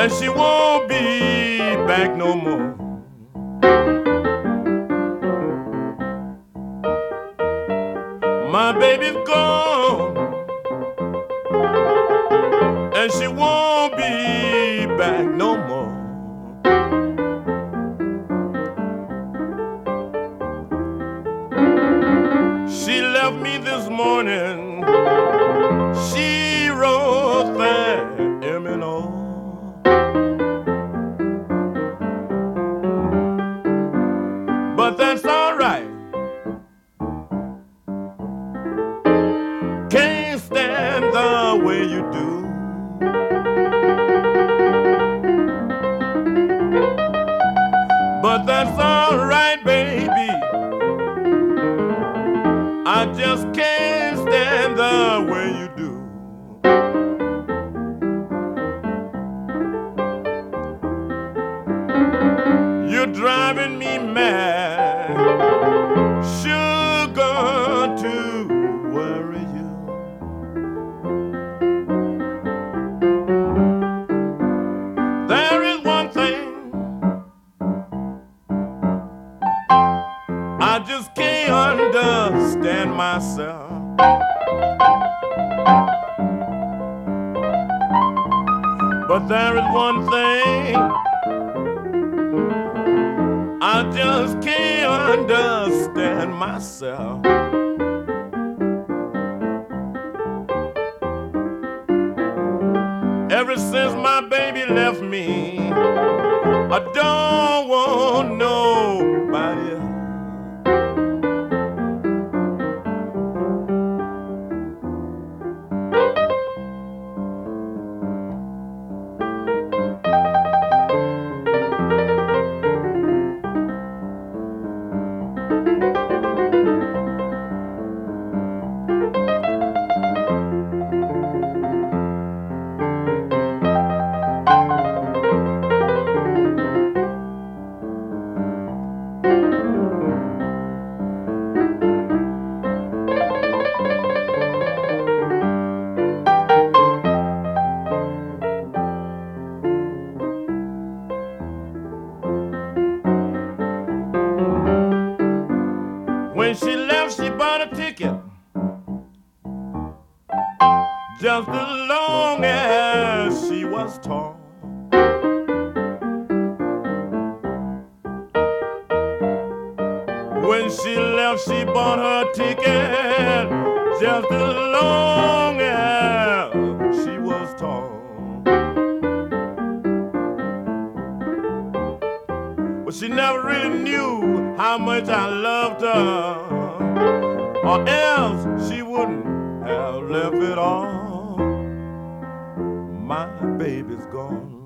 and she won't be back no more. My baby's gone, and she won't be back no more. She left me this morning. She wrote that M&O. But that's all right. Can't stand the way you do. But that's all right, baby. I just can't stand the way you do. You're driving me mad, sugar, to worry you. There is one thing I just can't understand myself. But there is one thing I just can't understand myself. Ever since my baby left me, I don't want nobody else. When she left, she bought a ticket just as long as she was tall. When she left, she bought her ticket just as long as she was tall. But she never really knew how much I loved her, or else she wouldn't have left it all. My baby's gone,